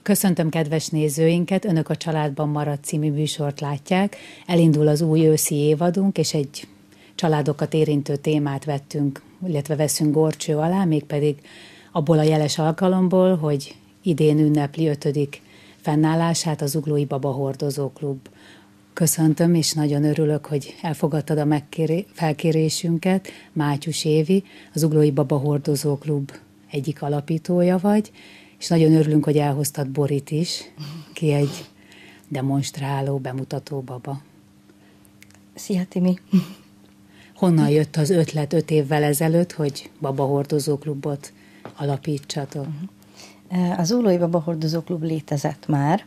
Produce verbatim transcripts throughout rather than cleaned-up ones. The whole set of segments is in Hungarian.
Köszöntöm kedves nézőinket, Önök a Családban maradt című műsort látják. Elindul az új őszi évadunk, és egy családokat érintő témát vettünk, illetve veszünk górcső alá, mégpedig abból a jeles alkalomból, hogy idén ünnepli ötödik fennállását a Zuglói Baba Hordozó Klub. Köszöntöm, és nagyon örülök, hogy elfogadtad a megkéré- felkérésünket. Mátyus Évi, a Zuglói Baba Hordozó Klub egyik alapítója vagy, és nagyon örülünk, hogy elhoztad Borit is, ki egy demonstráló, bemutató baba. Szia, Timi! Honnan jött az ötlet öt évvel ezelőtt, hogy Baba Hordozó Klubot alapítsatok? Az Zuglói Baba Hordozó Klub létezett már,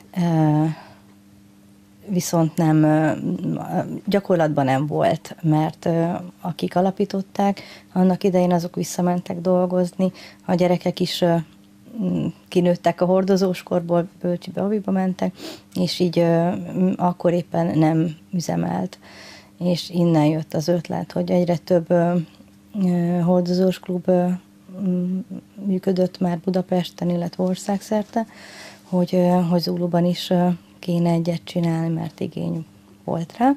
viszont nem, gyakorlatban nem volt, mert akik alapították, annak idején azok visszamentek dolgozni, a gyerekek is kinőttek a hordozóskorból, bölcsibe, abiba mentek, és így akkor éppen nem üzemelt. És innen jött az ötlet, hogy egyre több hordozós klub működött már Budapesten, illetve országszerte, hogy, hogy Zuglóban is kéne egyet csinálni, mert igény volt rá.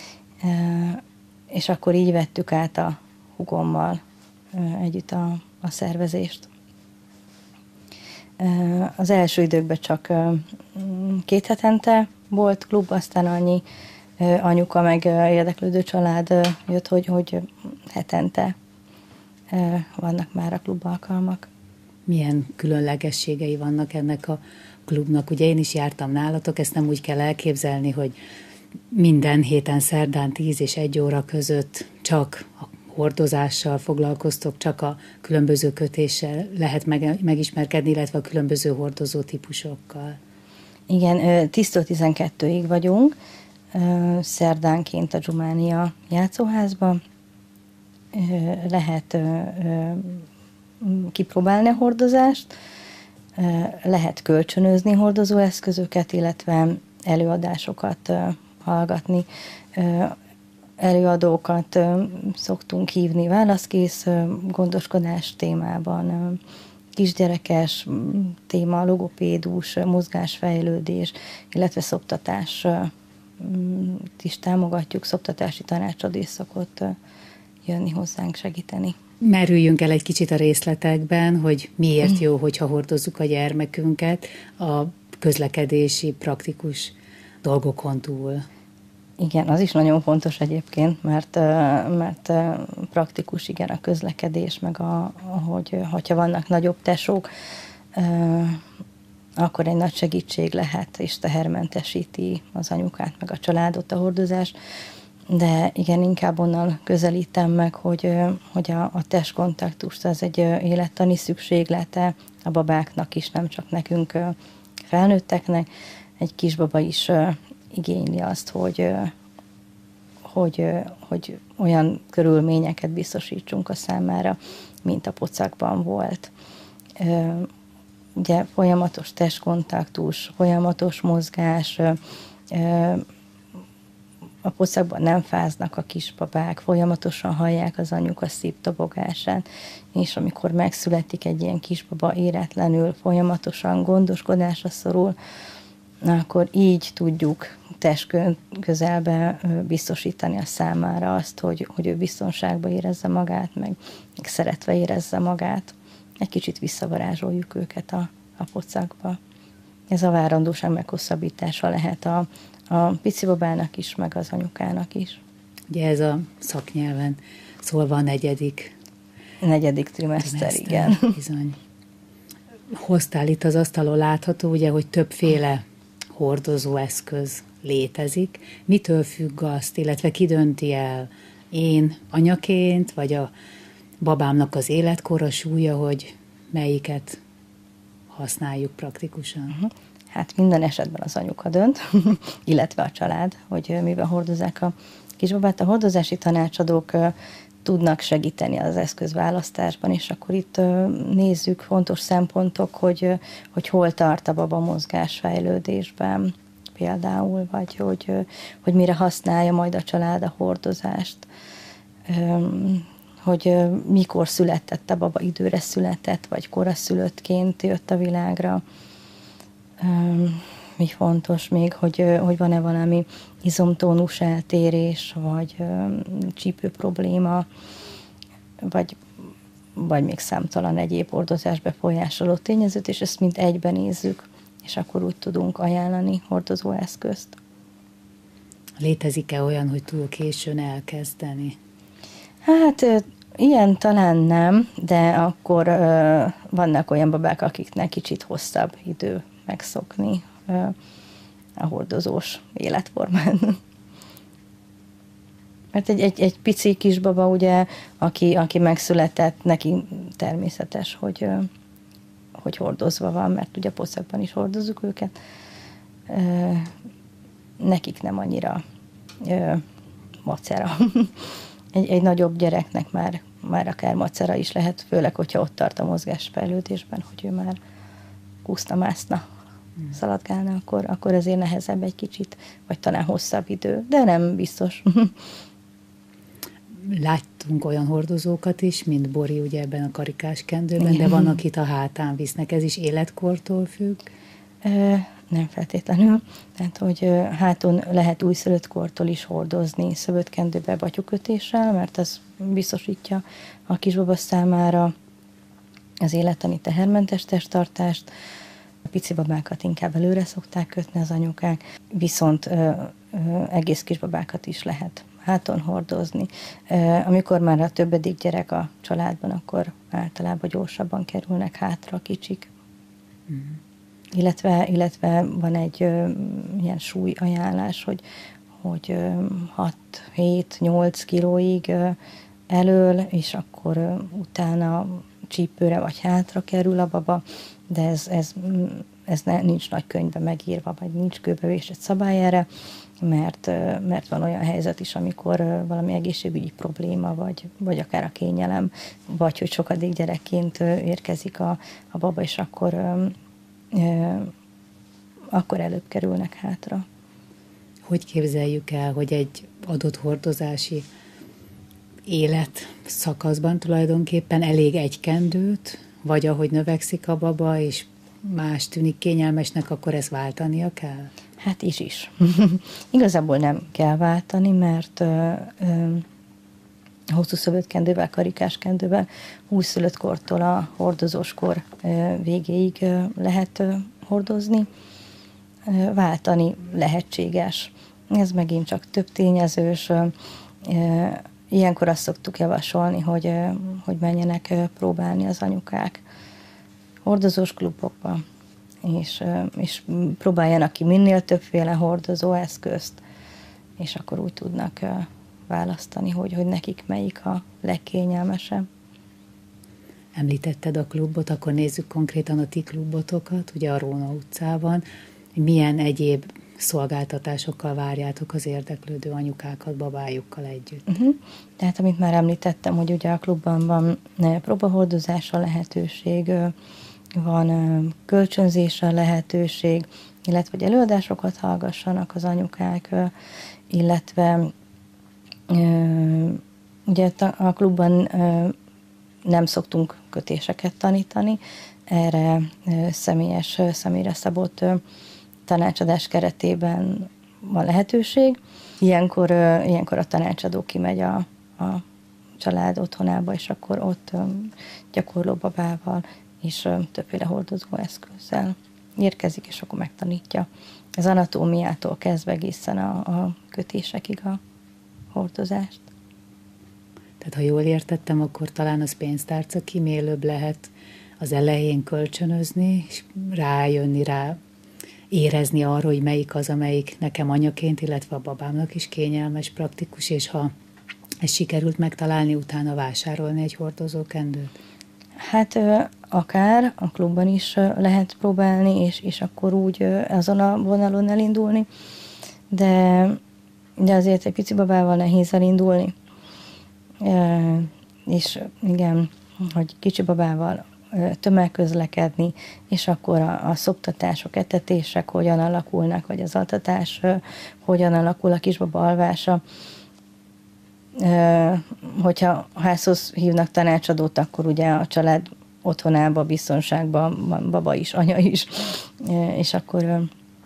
És akkor így vettük át a hugommal együtt a, a szervezést. Az első időkben csak két hetente volt klub, aztán annyi anyuka meg érdeklődő család jött, hogy, hogy hetente vannak már a klub alkalmak. Milyen különlegességei vannak ennek a klubnak? Ugye én is jártam nálatok, ezt nem úgy kell elképzelni, hogy minden héten szerdán tíz és egy óra között csak a hordozással foglalkoztok, csak a különböző kötéssel lehet meg, megismerkedni, illetve a különböző hordozó típusokkal. Igen, tíztől tizenkettőig vagyunk, szerdánként a Dzsumánia játszóházban. Lehet kipróbálni a hordozást, lehet kölcsönözni hordozóeszközöket, illetve előadásokat hallgatni. Előadókat szoktunk hívni válaszkész gondoskodás témában, kisgyerekes téma, logopédus, mozgásfejlődés, illetve szoptatás is támogatjuk, szoptatási tanácsadó is szokott jönni hozzánk segíteni. Merüljünk el egy kicsit a részletekben, hogy miért jó, hogyha hordozzuk a gyermekünket a közlekedési, praktikus dolgokon túl. Igen, az is nagyon fontos egyébként, mert, mert praktikus, igen, a közlekedés, meg a, hogy, hogyha vannak nagyobb tesók, akkor egy nagy segítség lehet, és tehermentesíti az anyukát, meg a családot a hordozás. De igen, inkább onnan közelítem meg, hogy, hogy a, a testkontaktust az egy élettani szükséglete a babáknak is, nem csak nekünk felnőtteknek. Egy kisbaba is igényli azt, hogy, hogy, hogy olyan körülményeket biztosítsunk a számára, mint a pocakban volt. Ugye folyamatos testkontaktus, folyamatos mozgás, a pocakban nem fáznak a kisbabák, folyamatosan hallják az anyuka szívdobogását, és amikor megszületik egy ilyen kisbaba éretlenül, folyamatosan gondoskodásra szorul, akkor így tudjuk test közelbe biztosítani a számára azt, hogy, hogy ő biztonságban érezze magát, meg, meg szeretve érezze magát. Egy kicsit visszavarázsoljuk őket a, a pocakba. Ez a várandóság meghosszabbítása lehet a, a pici babának is, meg az anyukának is. Ugye ez a szaknyelven szólva a negyedik. Negyedik trimester, igen. Bizony. Hoztál itt az asztalon látható, ugye, hogy többféle hordozó eszköz létezik. Mitől függ azt, illetve ki dönti el? Én anyaként, vagy a babámnak az életkora, súlya, hogy melyiket használjuk praktikusan? Hát minden esetben az anyuka dönt, illetve a család, hogy mivel hordozzák a kisbabát. A hordozási tanácsadók tudnak segíteni az eszközválasztásban, és akkor itt nézzük fontos szempontok, hogy, hogy hol tart a baba mozgásfejlődésben például, vagy hogy, hogy mire használja majd a család a hordozást, hogy mikor született a baba, időre született, vagy koraszülöttként jött a világra, Mi fontos még, hogy, hogy van-e valami izomtónus eltérés, vagy csípő probléma, vagy, vagy még számtalan egyéb hordozás befolyásoló tényezőt, és ezt mind egyben nézzük, és akkor úgy tudunk ajánlani hordozóeszközt. Létezik-e olyan, hogy túl későn elkezdeni? Hát ilyen talán nem, de akkor ö, vannak olyan babák, akiknek kicsit hosszabb idő megszokni ö, a hordozós életformán. Mert egy, egy, egy pici kisbaba, ugye, aki, aki megszületett, neki természetes, hogy, ö, hogy hordozva van, mert ugye poszakban is hordozzuk őket. Ö, nekik nem annyira ö, macera. Egy, egy nagyobb gyereknek már, már akár macera is lehet, főleg, hogyha ott tart a mozgásfejlődésben, hogy ő már kúszna-mászna, hmm. szaladgálna, akkor, akkor azért nehezebb egy kicsit, vagy talán hosszabb idő, de nem biztos. Láttunk olyan hordozókat is, mint Bori ugye ebben a karikás kendőben, de van, akit a hátán visznek. Ez is életkortól függ? Ö, nem feltétlenül. Tehát, hogy háton lehet újszülöttkortól is hordozni szövetkendőbe batyukötéssel, mert ez biztosítja a kisbaba számára az élettani tehermentes testtartást. A pici babákat inkább előre szokták kötni az anyukák, viszont ö, ö, egész kisbabákat is lehet háton hordozni. Amikor már a többedik gyerek a családban, akkor általában gyorsabban kerülnek hátra a kicsik. Mm. Illetve, illetve van egy ö, ilyen súlyajánlás, hogy, hogy hat hét nyolc kilóig ö, elől, és akkor ö, utána csípőre vagy hátra kerül a baba, de ez, ez, ez ne, nincs nagy könyvben megírva, vagy nincs kőbevésett szabály erre, mert, mert van olyan helyzet is, amikor valami egészségügyi probléma, vagy, vagy akár a kényelem, vagy hogy sokadik gyerekként érkezik a, a baba, és akkor, akkor előbb kerülnek hátra. Hogy képzeljük el, hogy egy adott hordozási élet szakaszban tulajdonképpen elég egy kendőt, vagy ahogy növekszik a baba, és más tűnik kényelmesnek, akkor ezt váltania kell? Hát is is. Igazából nem kell váltani, mert ö, ö, hosszú szövetkendővel, karikáskendővel húsz kortól a hordozóskor ö, végéig ö, lehet ö, hordozni. Ö, váltani lehetséges. Ez megint csak több tényezős. Ö, ö, ilyenkor azt szoktuk javasolni, hogy, ö, hogy menjenek ö, próbálni az anyukák hordozós klubokba, és, és próbáljanak ki minél többféle hordozó eszközt, és akkor úgy tudnak választani, hogy, hogy nekik melyik a legkényelmesebb. Említetted a klubot, akkor nézzük konkrétan a ti klubotokat, ugye a Róna utcában. Milyen egyéb szolgáltatásokkal várjátok az érdeklődő anyukákat babájukkal együtt? Uh-huh. Tehát, amit már említettem, hogy ugye a klubban van próbahordozásra lehetőség, van kölcsönzésre lehetőség, illetve hogy előadásokat hallgassanak az anyukák, illetve ugye a klubban nem szoktunk kötéseket tanítani, erre személyes, személyre szabott tanácsadás keretében van lehetőség. Ilyenkor, ilyenkor a tanácsadó kimegy a, a család otthonába, és akkor ott gyakorló babával és többféle hordozó eszközzel érkezik, és akkor megtanítja az anatómiától kezdve egészen a, a kötésekig a hordozást. Tehát, ha jól értettem, akkor talán az pénztárca kímélőbb lehet az elején kölcsönözni, és rájönni rá, érezni arra, hogy melyik az, amelyik nekem anyaként, illetve a babámnak is kényelmes, praktikus, és ha ezt sikerült megtalálni, utána vásárolni egy hordozókendőt. Hát akár a klubban is lehet próbálni, és, és akkor úgy azon a vonalon elindulni, de, de azért egy pici babával nehéz elindulni. E, és igen, hogy kicsi babával tömegközlekedni, és akkor a, a szoptatások, etetések hogyan alakulnak, vagy az altatás hogyan alakul, a kisbaba alvása. Hogyha házhoz hívnak tanácsadót, akkor ugye a család otthonában, biztonságban van baba is, anya is, és akkor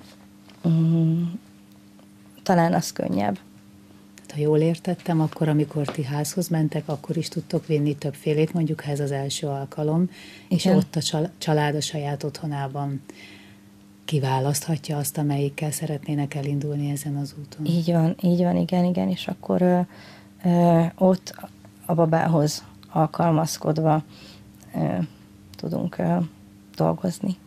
um, talán az könnyebb. Ha jól értettem, akkor amikor ti házhoz mentek, akkor is tudtok vinni többfélét, mondjuk ha ez az első alkalom, és Igen. ott a család a saját otthonában kiválaszthatja azt, amelyikkel szeretnének elindulni ezen az úton. Így van, így van, igen, igen, és akkor ö, ö, ott a babához alkalmazkodva ö, tudunk ö, dolgozni.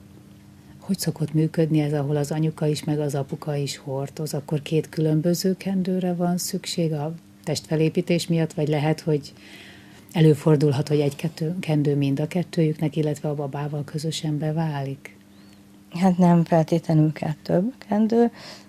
Hogy szokott működni ez, ahol az anyuka is, meg az apuka is hordoz? Akkor két különböző kendőre van szükség a testfelépítés miatt, vagy lehet, hogy előfordulhat, hogy egy kendő mind a kettőjüknek, illetve a babával közösen beválik? Hát nem feltétlenül kell több kendő,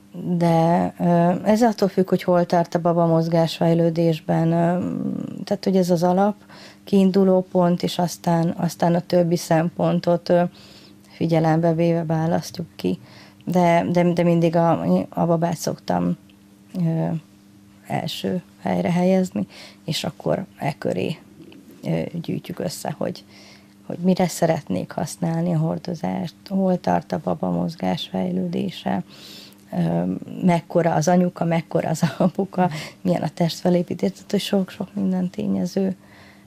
de ez attól függ, hogy hol tart a baba mozgásfejlődésben. Tehát, hogy ez az alap kiinduló pont, és aztán, aztán a többi szempontot figyelembe véve választjuk ki. De, de, de mindig a, a babát szoktam ö, első helyre helyezni, és akkor e köré ö, gyűjtjük össze, hogy, hogy mire szeretnék használni a hordozást, hol tart a baba mozgásfejlődése, ö, mekkora az anyuka, mekkora az apuka, milyen a testfelépítés, tehát hogy sok-sok minden tényező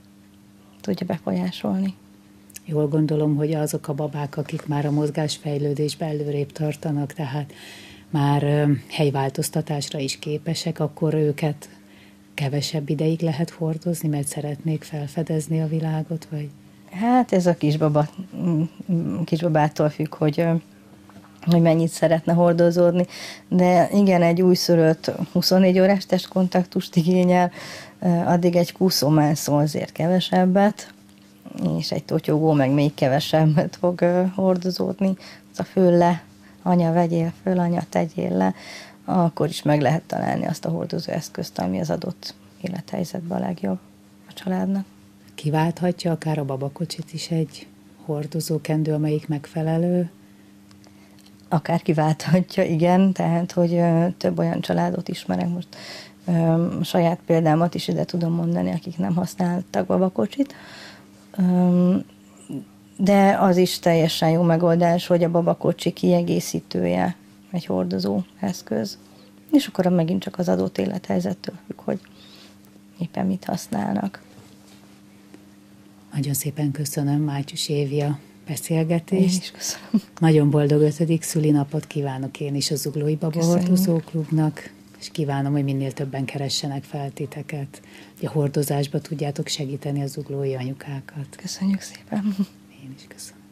tudja befolyásolni. Jól gondolom, hogy azok a babák, akik már a mozgásfejlődésben előrébb tartanak, tehát már helyváltoztatásra is képesek, akkor őket kevesebb ideig lehet hordozni, mert szeretnék felfedezni a világot, vagy? Hát ez a kisbaba, kisbabától függ, hogy, hogy mennyit szeretne hordozódni, de igen, egy újszülött huszonnégy órás testkontaktust igényel, addig egy kúszómászó azért kevesebbet, és egy totyogó meg még kevesebbet fog hordozódni. Az a föl le, anya vegyél föl, anya tegyél le, akkor is meg lehet találni azt a hordozó eszközt, ami az adott élethelyzetben a legjobb a családnak. Kiválthatja akár a babakocsit is egy hordozókendő, amelyik megfelelő? Akár kiválthatja, igen, tehát, hogy több olyan családot ismerek most, saját példámat is ide tudom mondani, akik nem használtak babakocsit, de az is teljesen jó megoldás, hogy a babakocsi kiegészítője egy hordozó eszköz, és akkor megint csak az adott élethelyzettől függ, hogy éppen mit használnak. Nagyon szépen köszönöm, Mátyus Évi, a beszélgetést. Én is köszönöm. Nagyon boldog ötödik szülinapot kívánok én is a Zuglói Baba Hordozó Klubnak, és kívánom, hogy minél többen keressenek fel titeket, hogy a hordozásba tudjátok segíteni a zuglói anyukákat. Köszönjük szépen. Én is köszönöm.